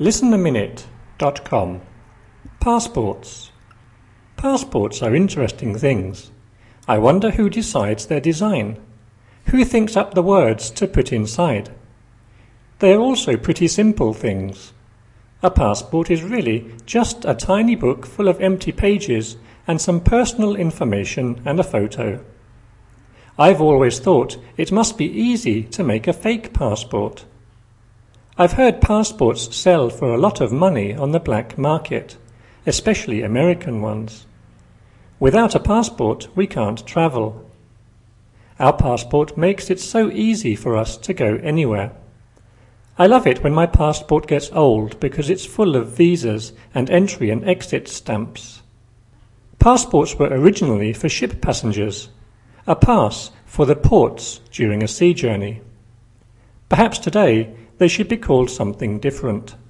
ListenAminute.com. Passports. Passports are interesting things. I wonder who decides their design. Who thinks up the words to put inside? They are also pretty simple things. A passport is really just a tiny book full of empty pages and some personal information and a photo. I've always thought it must be easy to make a fake passport. I've heard passports sell for a lot of money on the black market, especially American ones. Without a passport, we can't travel. Our passport makes it so easy for us to go anywhere. I love it when my passport gets old because it's full of visas and entry and exit stamps. Passports were originally for ship passengers, a pass for the ports during a sea journey. Perhaps today they should be called something different.